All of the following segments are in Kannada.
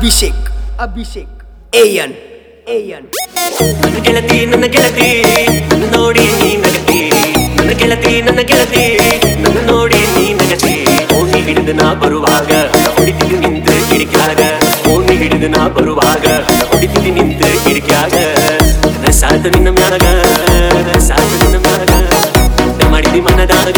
ಅಭಿಷೇಕ್ ಅಭಿಷೇಕ್ ಏಯನ್ ಏಯನ್ ನನ್ನ ಗೆಳತಿ ನನ್ನ ನೋಡಿ ನೀ ನಗತಿ ನನ್ನ ಗೆಳತಿ ನನ್ನ ನೋಡಿ ನೀ ನಗತಿ ಓಣಿ ಹಿಡಿದು ನಾ ಬರುವಾಗ ಹೊಡಿತಿದ್ದು ನಿಂತು ಕಿಡಿಕ್ಯಾಗ ಓಣಿ ಹಿಡಿದು ನಾ ಬರುವಾಗ ಹೊಡಿತಿದ್ದು ನಿಂತು ಕಿಡಿಕ್ಯಾಗ ಸಾತು ನಿನ್ನ ಮ್ಯಾಗ ಸಾತು ನಿನ್ನ ಮ್ಯಾಗ ಮಾಡಿದಿ ಮನದಾಗ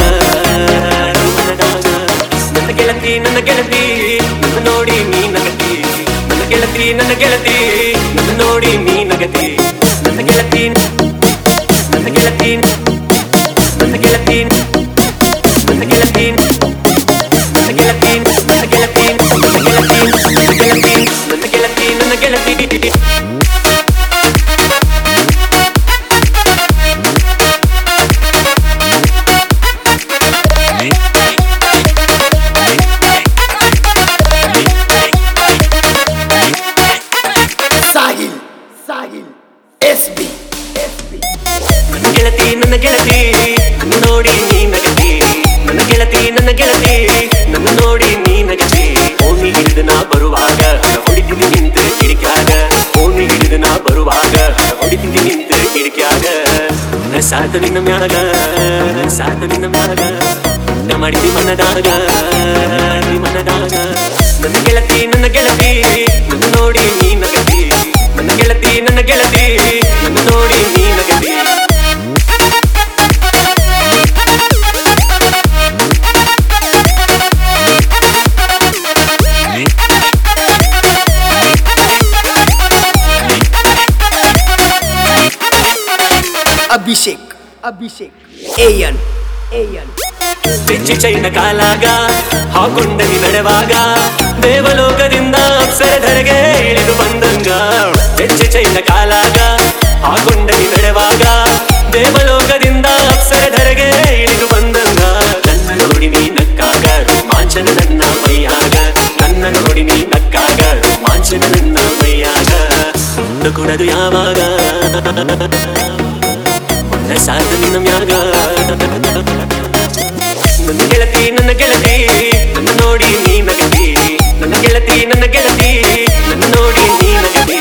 ನನ್ನ ಗೆಳತಿ ನನ್ನ ನೋಡಿ ನೀ ನಗತಿ ನನ್ನ ಗೆಳತಿ ನನ್ನ ನೋಡಿ ನೀ ನಗತಿ ನನ್ನ ಗೆಳತಿ ನನ್ನ ಗೆಳತಿ ನನ್ನ ಗೆಳತಿ ನನ್ನ ಗೆಳತಿ ನನ್ನ ಗೆಳತಿ ನನ್ನ ಗೆಳತಿ ನನ್ನ ಗೆಳತಿ ನನ್ನ ಗೆಳತಿ ನನ್ನ ಗೆಳತಿ ನನ್ನ ಗೆಳತಿ ನನ್ನ ಗೆಳತಿ ನನ್ನ ನೋಡಿ ನೀ ನಗತಿ ನನ್ನ ಗೆಳತಿ ನನ್ನ ನೋಡಿ ನೀ ನಗತಿ ಓಣಿ ಹಿಡಿದು ನಾ ಬರುವಾಗ ಹೊಡಿತಿದ್ದಿ ನಿಂತು ಕಿಡಿಕ್ಯಾಗ ಓಣಿ ಹಿಡಿದು ನಾ ಬರುವಾಗ ಹೊಡಿತಿದ್ದಿ ನಿಂತು ಕಿಡಿಕ್ಯಾಗ ಸಾತು ನಿನ್ನ ಮ್ಯಾಗ ಸಾತು ನಿನ್ನ ಮ್ಯಾಗ ಮಾಡಿದಿ ಮನದಾಗ ನನ್ನ ಗೆಳತಿ ನನ್ನ ನೋಡಿ ನೀ ನಗತಿ ನನ್ನ ಗೆಳತಿ ನನ್ನ ನೋಡಿ ನೀ ನಗತಿ ಅಭಿಷೇಕ್ ಅಭಿಷೇಕ್ ಏಯನ್ ಏಯನ್ ಬೆಚ್ಚಿ ಚೈನ ಕಾಲಾಗ ಹಾಕೊಂಡ ನೀ ನಡೆವಾಗ ದೇವಲೋಕದಿಂದ ಅಪ್ಸರಧರೆಗೆ ಇಳಿದು ಬಂದಂಗ ಬೆಚ್ಚಿ ಚೈನ ಕಾಲಾಗ ಹಾಕೊಂಡ ನೀ ನಡೆವಾಗ ದೇವಲೋಕದಿಂದ ಅಪ್ಸರಧರೆಗೆ ಇಳಿದು ಬಂದಂಗ ನನ್ನ ನೋಡಿ ನೀ ನಕ್ಕಾಗ ರೋಮಾಂಚನ ನನ್ನ ಮೈಯಾಗ ನನ್ನ ನೋಡಿ ನೀ ನಕ್ಕಾಗ ರೋಮಾಂಚನ ನನ್ನ ಮೈಯಾಗ ಕುಡದು ಯಾವಾಗ ಸಾತು ನಿನ್ನ ಮ್ಯಾಗ ನನ್ನ ಗೆಳತಿ ನನ್ನ ನೋಡಿ ನೀ ನಗತಿ ನನ್ನ ಗೆಳತಿ ನನ್ನ ನೋಡಿ ನೀ ನಗತಿ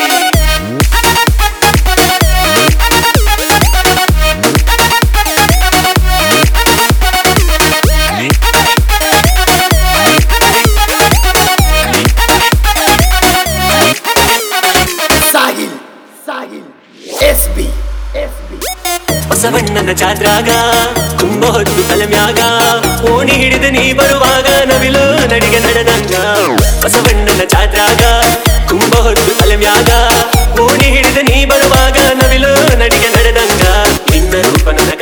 ಸಾಹಿಲ್ ಸಾಹಿಲ್ ಎಸ್ಬಿ ಎಸ್ಬಿ ಬಸವಣ್ಣನ ಜಾತ್ರಾಗ ಕುಂಭ ಹೊತ್ತು ತಲೆ ಮ್ಯಾಗ ಓಣಿ ಹಿಡಿದು ನೀ ಬರುವಾಗ ನವಿಲು ನಡಿಗೆ ನಡೆದಂಗ ಬಸವಣ್ಣನ ಜಾತ್ರಾಗ ಕುಂಭ ಹೊತ್ತು ತಲೆ ಮ್ಯಾಗ ಓಣಿ ಹಿಡಿದು ನೀ ಬರುವಾಗ ನವಿಲು ನಡಿಗೆ ನಡೆದಂಗ ನಿನ್ನ ರೂಪ ನನ್ನ